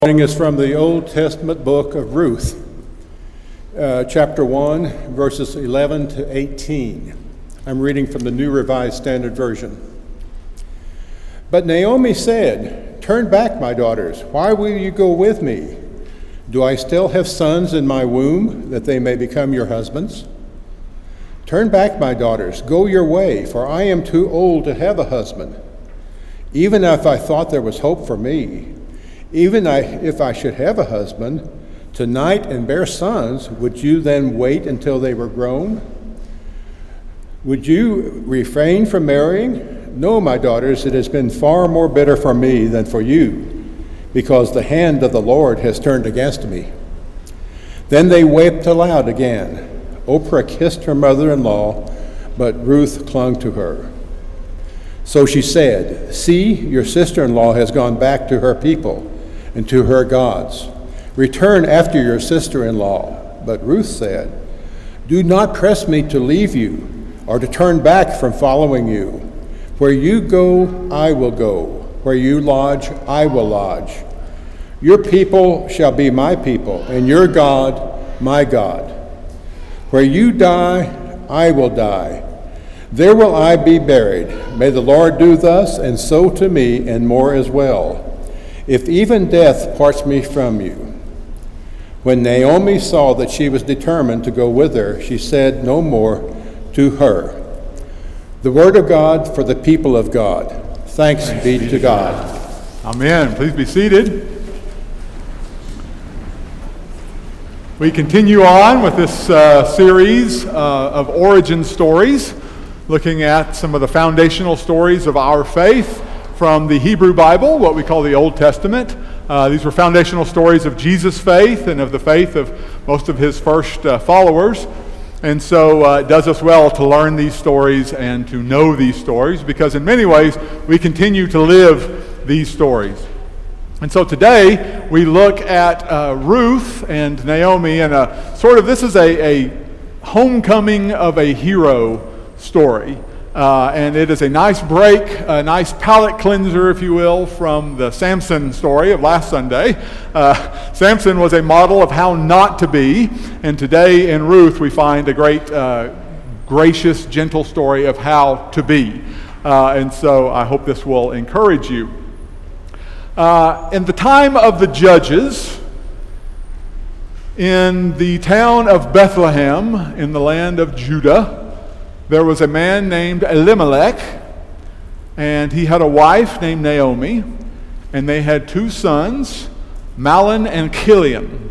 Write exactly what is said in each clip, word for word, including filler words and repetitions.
Reading is from the Old Testament book of Ruth, uh, chapter one, verses eleven to eighteen. I'm reading from the New Revised Standard Version. But Naomi said, "Turn back, my daughters. Why will you go with me? Do I still have sons in my womb, that they may become your husbands? Turn back, my daughters. Go your way, for I am too old to have a husband. Even if I thought there was hope for me, Even I, if I should have a husband tonight and bear sons, would you then wait until they were grown? Would you refrain from marrying? No, my daughters, it has been far more bitter for me than for you, because the hand of the Lord has turned against me." Then they wept aloud again. Oprah kissed her mother-in-law, but Ruth clung to her. So she said, "See, your sister-in-law has gone back to her people and to her gods. Return after your sister-in-law." But Ruth said, "Do not press me to leave you or to turn back from following you. Where you go, I will go. Where you lodge, I will lodge. Your people shall be my people, and your God, my God. Where you die, I will die. There will I be buried. May the Lord do thus, and so to me, and more as well, if even death parts me from you." When Naomi saw that she was determined to go with her, she said no more to her. The word of God for the people of God. Thanks, Thanks be, be to God. God. Amen. Please be seated. We continue on with this uh, series uh, of origin stories, looking at some of the foundational stories of our faith from the Hebrew Bible, what we call the Old Testament. Uh, these were foundational stories of Jesus' faith and of the faith of most of his first uh, followers. And so uh, it does us well to learn these stories and to know these stories, because in many ways we continue to live these stories. And so today we look at uh, Ruth and Naomi, and a, sort of this is a, a homecoming of a hero story. Uh, and it is a nice break, a nice palate cleanser, if you will, from the Samson story of last Sunday. Uh, Samson was a model of how not to be, and today in Ruth we find a great, uh, gracious, gentle story of how to be. Uh, and so I hope this will encourage you. Uh, in the time of the judges, in the town of Bethlehem, in the land of Judah, there was a man named Elimelech, and he had a wife named Naomi, and they had two sons, Mahlon and Chilion.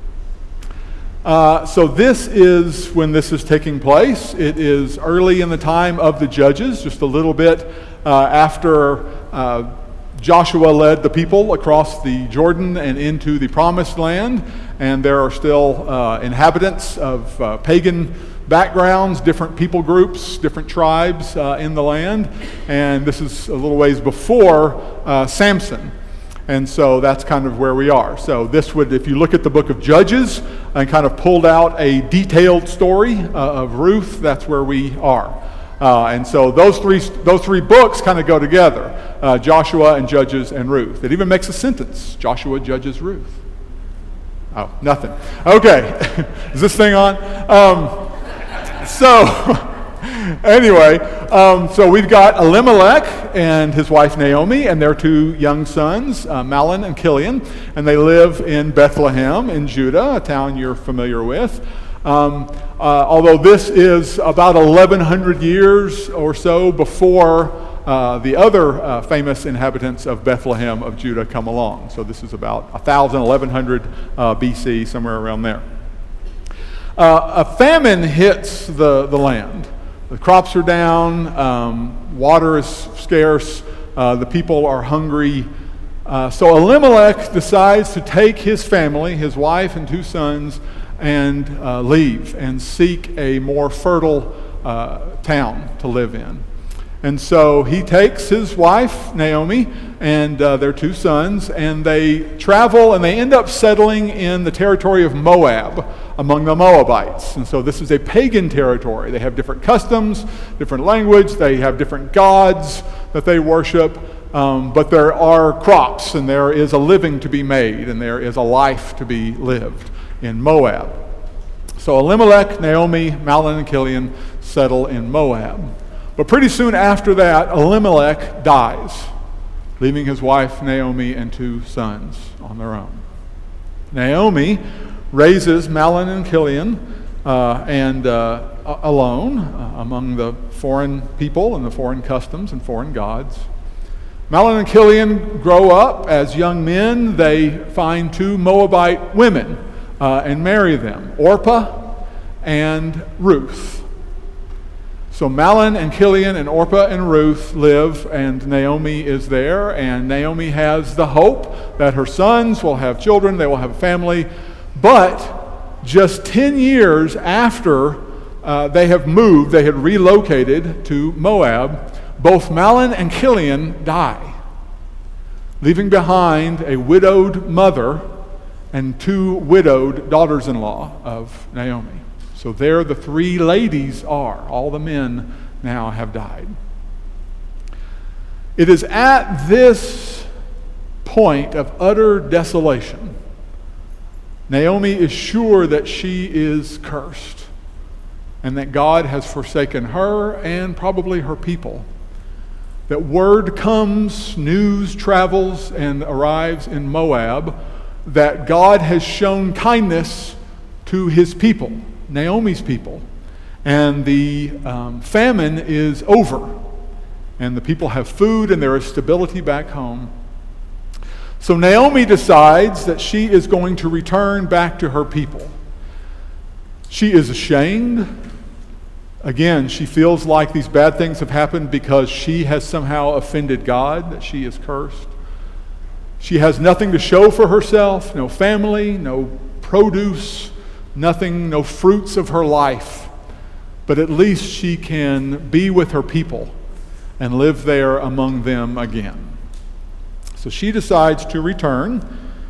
Uh, so this is when this is taking place. It is early in the time of the judges, just a little bit uh, after uh, Joshua led the people across the Jordan and into the Promised Land, and there are still uh, inhabitants of uh, pagan backgrounds, different people groups, different tribes uh, in the land, and this is a little ways before uh, Samson, and so that's kind of where we are. So this would, if you look at the book of Judges and kind of pulled out a detailed story uh, of Ruth, that's where we are. Uh, and so those three those three books kind of go together, uh, Joshua and Judges and Ruth. It even makes a sentence, Joshua, Judges, Ruth. Oh, nothing. Okay, is this thing on? Um, So, anyway, um, so we've got Elimelech and his wife Naomi and their two young sons, uh, Mahlon and Chilion, and they live in Bethlehem in Judah, a town you're familiar with. Um, uh, although this is about eleven hundred years or so before uh, the other uh, famous inhabitants of Bethlehem of Judah come along. So this is about one thousand, eleven hundred uh, B C, somewhere around there. Uh, a famine hits the, the land. The crops are down, um, water is scarce, uh, the people are hungry. Uh, so Elimelech decides to take his family, his wife and two sons, and uh, leave and seek a more fertile uh, town to live in. And so he takes his wife, Naomi, and uh, their two sons, and they travel and they end up settling in the territory of Moab among the Moabites. And so this is a pagan territory. They have different customs, different language, they have different gods that they worship. um, but there are crops, and there is a living to be made, and there is a life to be lived in Moab. So Elimelech, Naomi, Mahlon, and Chilion settle in Moab. But pretty soon after that, Elimelech dies, leaving his wife Naomi and two sons on their own. Naomi raises Mahlon and Chilion uh, and uh, alone uh, among the foreign people and the foreign customs and foreign gods. Mahlon and Chilion grow up as young men. They find two Moabite women uh, and marry them, Orpah and Ruth. So Mahlon and Chilion and Orpah and Ruth live, and Naomi is there, and Naomi has the hope that her sons will have children, they will have a family. But just ten years after uh, they have moved, they had relocated to Moab, both Mahlon and Chilion die, leaving behind a widowed mother and two widowed daughters-in-law of Naomi. So there the three ladies are. All the men now have died. It is at this point of utter desolation, Naomi is sure that she is cursed and that God has forsaken her and probably her people. That word comes, news travels and arrives in Moab that God has shown kindness to his people, Naomi's people, and the um, famine is over, and the people have food and there is stability back home. So Naomi decides that she is going to return back to her people. She is ashamed. Again, she feels like these bad things have happened because she has somehow offended God, that she is cursed. She has nothing to show for herself, no family, no produce, nothing, no fruits of her life, but at least she can be with her people and live there among them again. So she decides to return.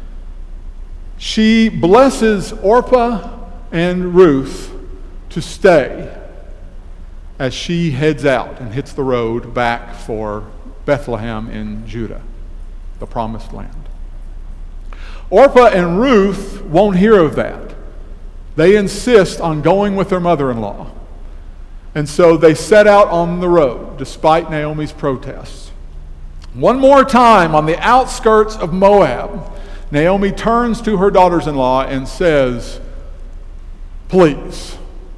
She blesses Orpah and Ruth to stay as she heads out and hits the road back for Bethlehem in Judah, the promised land. Orpah and Ruth won't hear of that. They insist on going with their mother-in-law. And so they set out on the road, despite Naomi's protests. One more time, on the outskirts of Moab, Naomi turns to her daughters-in-law and says, "Please,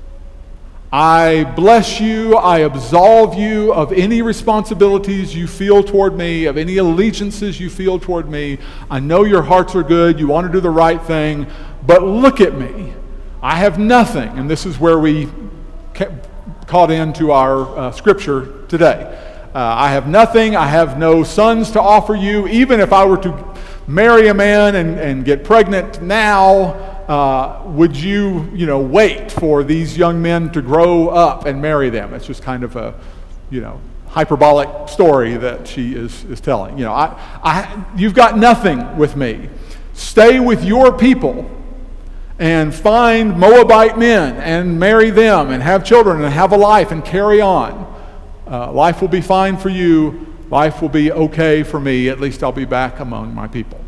I bless you, I absolve you of any responsibilities you feel toward me, of any allegiances you feel toward me. I know your hearts are good, you want to do the right thing, but look at me. I have nothing." And this is where we caught into our uh, scripture today. Uh, I have nothing, I have no sons to offer you. Even if I were to marry a man and, and get pregnant now, uh, would you, you know, wait for these young men to grow up and marry them? It's just kind of a, you know, hyperbolic story that she is, is telling. You know, I, I, you've got nothing with me. Stay with your people and find Moabite men and marry them and have children and have a life and carry on. Uh, life will be fine for you. Life will be okay for me. At least I'll be back among my people.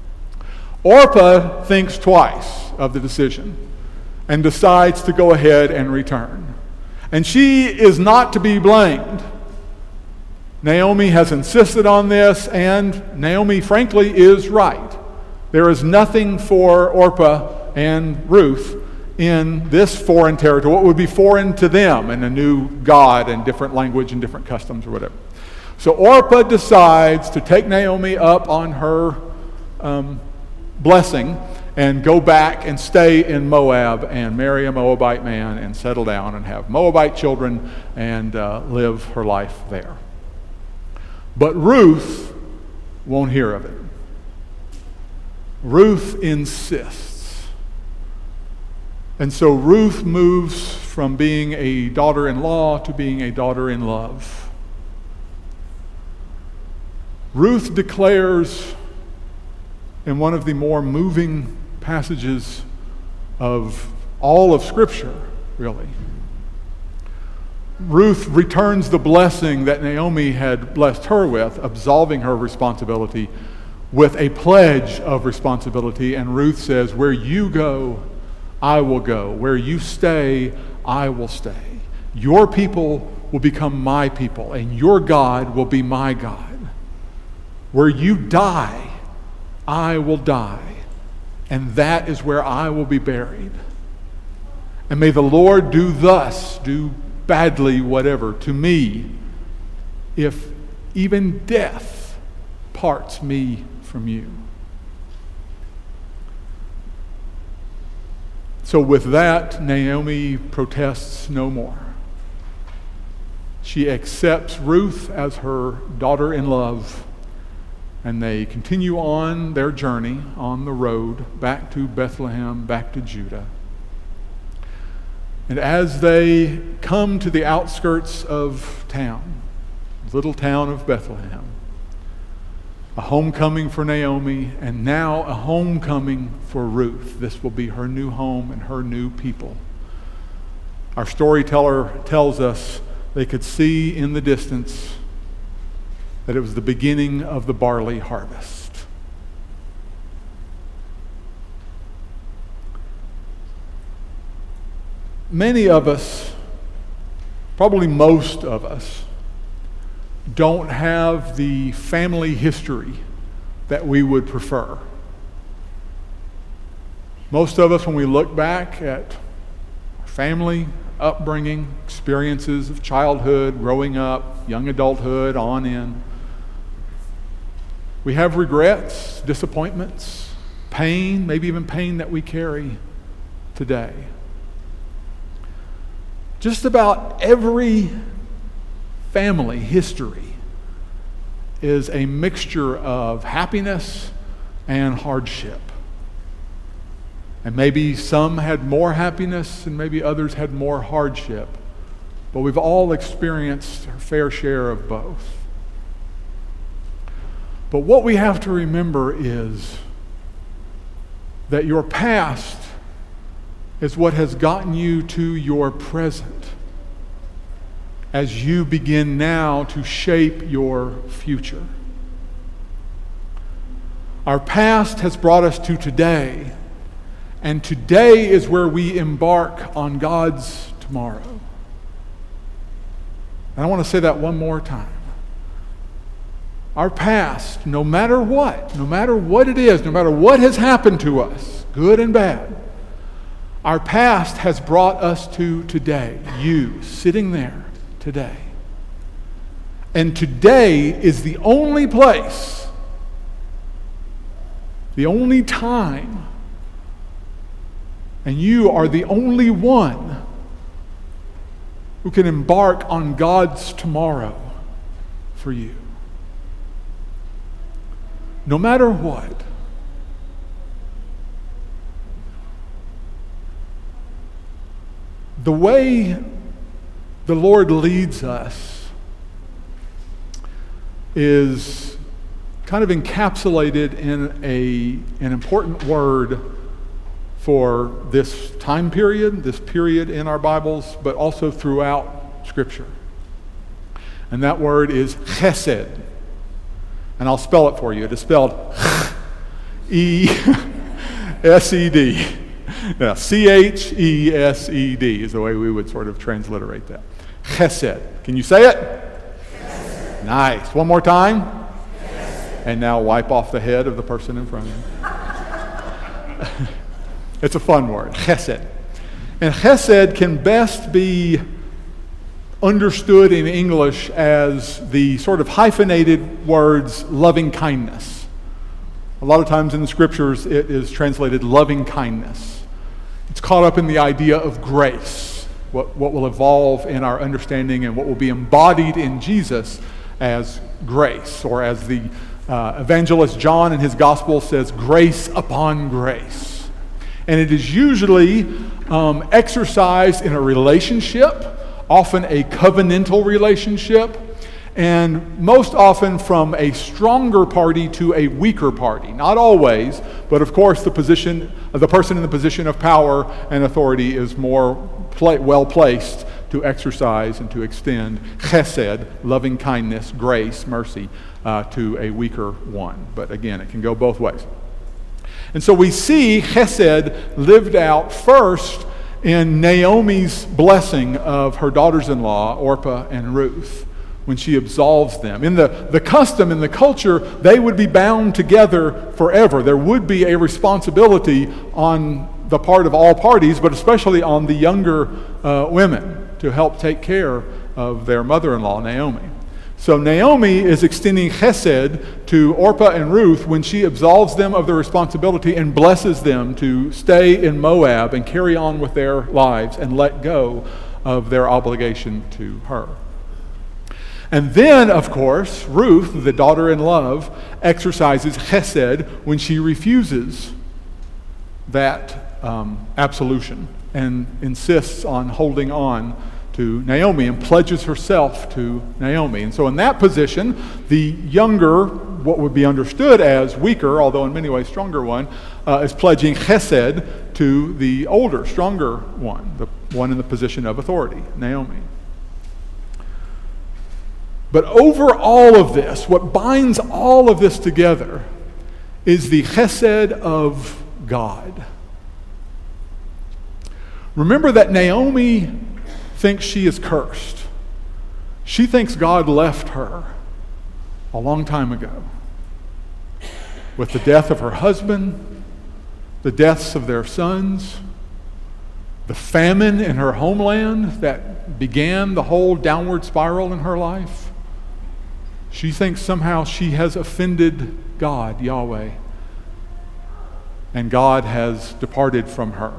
Orpah thinks twice of the decision and decides to go ahead and return. And she is not to be blamed. Naomi has insisted on this, and Naomi, frankly, is right. There is nothing for Orpah and Ruth in this foreign territory, what would be foreign to them, and a new God and different language and different customs or whatever. So Orpah decides to take Naomi up on her um, blessing and go back and stay in Moab and marry a Moabite man and settle down and have Moabite children and uh, live her life there. But Ruth won't hear of it. Ruth insists. And so Ruth moves from being a daughter-in-law to being a daughter-in-love. Ruth declares in one of the more moving passages of all of Scripture, really, Ruth returns the blessing that Naomi had blessed her with, absolving her responsibility, with a pledge of responsibility. And Ruth says, where you go, I will go. Where you stay, I will stay. Your people will become my people, and your God will be my God. Where you die, I will die, and that is where I will be buried. And may the Lord do thus, do badly whatever, to me, if even death parts me from you. So with that, Naomi protests no more. She accepts Ruth as her daughter-in-law, and they continue on their journey on the road back to Bethlehem, back to Judah. And as they come to the outskirts of town, little town of Bethlehem, a homecoming for Naomi, and now a homecoming for Ruth. This will be her new home and her new people. Our storyteller tells us they could see in the distance that it was the beginning of the barley harvest. Many of us, probably most of us, don't have the family history that we would prefer. Most of us, when we look back at our family, upbringing, experiences of childhood, growing up, young adulthood, on in, we have regrets, disappointments, pain, maybe even pain that we carry today. Just about every family history is a mixture of happiness and hardship. And maybe some had more happiness and maybe others had more hardship. But we've all experienced our fair share of both. But what we have to remember is that your past is what has gotten you to your present, as you begin now to shape your future. Our past has brought us to today, and today is where we embark on God's tomorrow. And I want to say that one more time. Our past, no matter what, no matter what it is, no matter what has happened to us, good and bad, our past has brought us to today, you sitting there today. And today is the only place, the only time, and you are the only one who can embark on God's tomorrow for you. No matter what. The way the Lord leads us is kind of encapsulated in a, an important word for this time period, this period in our Bibles, but also throughout Scripture. And that word is chesed. And I'll spell it for you. It is spelled E S E D. Now, C H E S E D is the way we would sort of transliterate that. Chesed. Can you say it? Chesed. Nice. One more time. Chesed. And now wipe off the head of the person in front of you. It's a fun word. Chesed. And chesed can best be understood in English as the sort of hyphenated words loving kindness. A lot of times in the scriptures it is translated loving kindness. It's caught up in the idea of grace, what, what will evolve in our understanding and what will be embodied in Jesus as grace, or as the uh, evangelist John in his gospel says, grace upon grace. And it is usually um, exercised in a relationship, often a covenantal relationship, and most often from a stronger party to a weaker party. Not always, but of course the position, the person in the position of power and authority is more pla- well placed to exercise and to extend chesed, loving kindness, grace, mercy, uh, to a weaker one. But again, it can go both ways. And so we see chesed lived out first in Naomi's blessing of her daughters-in-law, Orpah and Ruth, when she absolves them. In the, the custom, in the culture, they would be bound together forever. There would be a responsibility on the part of all parties, but especially on the younger uh, women to help take care of their mother-in-law, Naomi. So Naomi is extending chesed to Orpah and Ruth when she absolves them of their responsibility and blesses them to stay in Moab and carry on with their lives and let go of their obligation to her. And then, of course, Ruth, the daughter-in-law, exercises chesed when she refuses that um, absolution and insists on holding on to Naomi and pledges herself to Naomi. And so in that position, the younger, what would be understood as weaker, although in many ways stronger one, uh, is pledging chesed to the older, stronger one, the one in the position of authority, Naomi. But over all of this, what binds all of this together is the chesed of God. Remember that Naomi thinks she is cursed. She thinks God left her a long time ago with the death of her husband, the deaths of their sons, the famine in her homeland that began the whole downward spiral in her life. She thinks somehow she has offended God, Yahweh, and God has departed from her.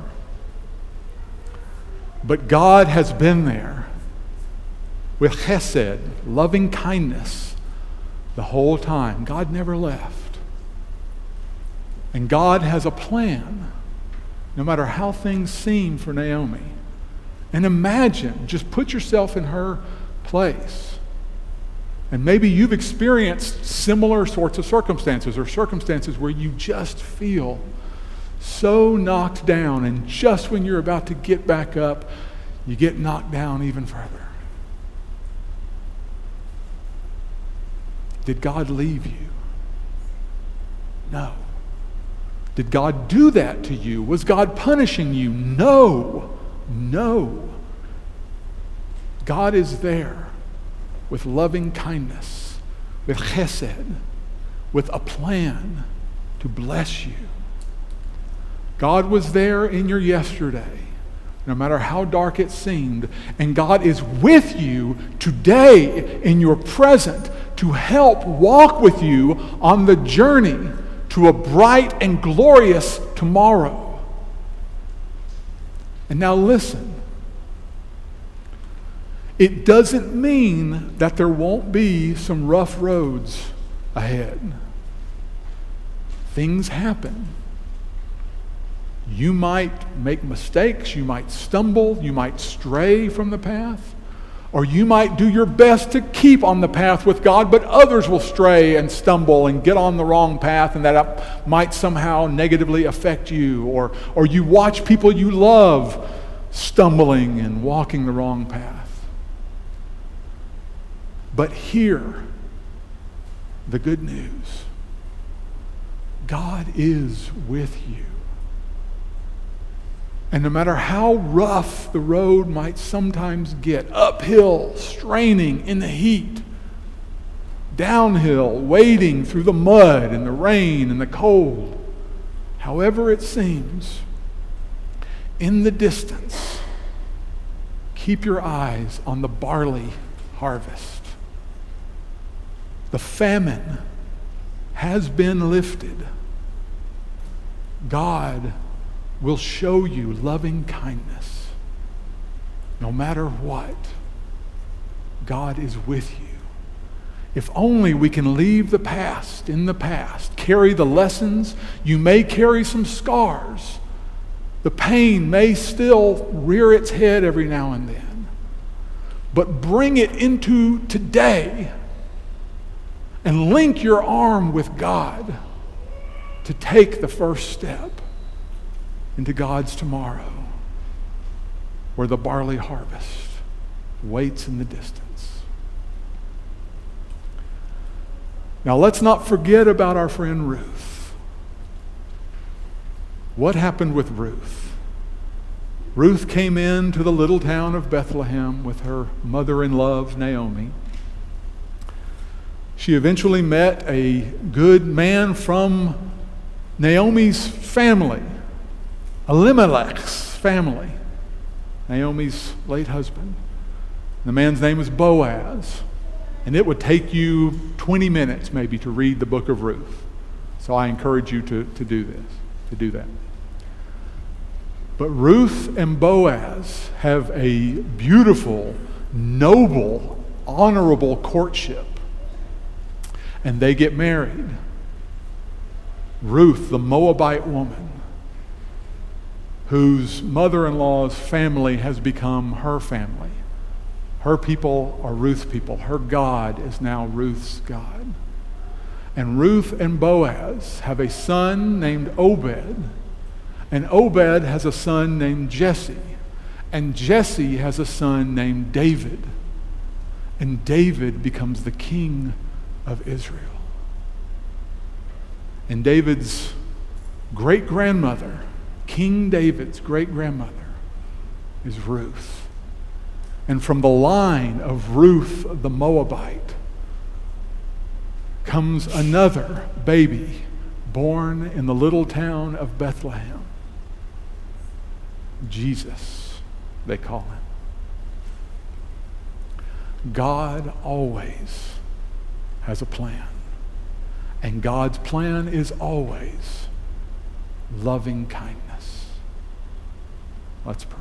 But God has been there with chesed, loving kindness, the whole time. God never left. And God has a plan, no matter how things seem for Naomi. And imagine, just put yourself in her place. And maybe you've experienced similar sorts of circumstances or circumstances where you just feel so knocked down, and just when you're about to get back up, you get knocked down even further. Did God leave you? No. Did God do that to you? Was God punishing you? No. No. God is there with loving kindness, with chesed, with a plan to bless you. God was there in your yesterday, no matter how dark it seemed, and God is with you today in your present to help walk with you on the journey to a bright and glorious tomorrow. And now listen. It doesn't mean that there won't be some rough roads ahead. Things happen. You might make mistakes, you might stumble, you might stray from the path, or you might do your best to keep on the path with God, but others will stray and stumble and get on the wrong path, and that might somehow negatively affect you, or, or you watch people you love stumbling and walking the wrong path. But hear the good news. God is with you. And no matter how rough the road might sometimes get, uphill, straining in the heat, downhill, wading through the mud and the rain and the cold, however it seems, in the distance, keep your eyes on the barley harvest. The famine has been lifted. God will show you loving kindness. No matter what, God is with you. If only we can leave the past in the past, carry the lessons. You may carry some scars. The pain may still rear its head every now and then. But bring it into today and link your arm with God to take the first step into God's tomorrow, where the barley harvest waits in the distance. Now let's not forget about our friend Ruth. What happened with Ruth? Ruth came into the little town of Bethlehem with her mother-in-law, Naomi. She eventually met a good man from Naomi's family, Elimelech's family, Naomi's late husband. The man's name was Boaz. And it would take you twenty minutes maybe to read the book of Ruth. So I encourage you to, to do this, to do that. But Ruth and Boaz have a beautiful, noble, honorable courtship. And they get married. Ruth, the Moabite woman, whose mother-in-law's family has become her family. Her people are Ruth's people. Her God is now Ruth's God. And Ruth and Boaz have a son named Obed. And Obed has a son named Jesse. And Jesse has a son named David. And David becomes the king of Israel. And David's great-grandmother, King David's great-grandmother, is Ruth. And from the line of Ruth the Moabite comes another baby born in the little town of Bethlehem. Jesus, they call him. God always has a plan. And God's plan is always loving kindness. Let's pray.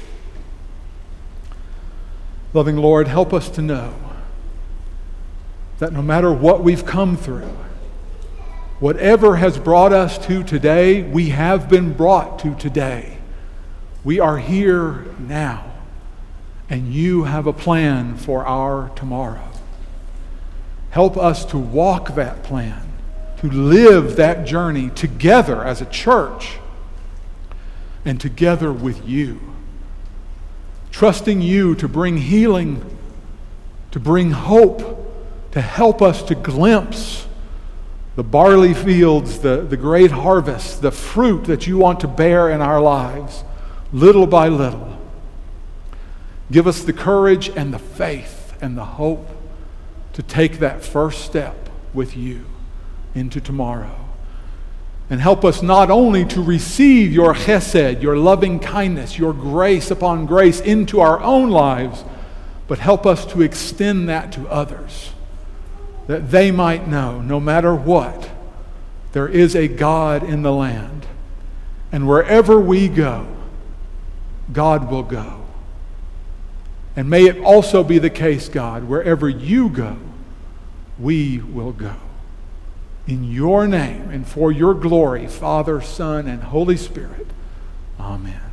Loving Lord, help us to know that no matter what we've come through, whatever has brought us to today, we have been brought to today. We are here now, and you have a plan for our tomorrow. Help us to walk that plan, to live that journey together as a church and together with you. Trusting you to bring healing, to bring hope, to help us to glimpse the barley fields, the, the great harvest, the fruit that you want to bear in our lives, little by little. Give us the courage and the faith and the hope to take that first step with you into tomorrow. And help us not only to receive your chesed, your loving kindness, your grace upon grace into our own lives, but help us to extend that to others, that they might know, no matter what, there is a God in the land. And wherever we go, God will go. And may it also be the case, God, wherever you go, we will go. In your name and for your glory, Father, Son, and Holy Spirit. Amen.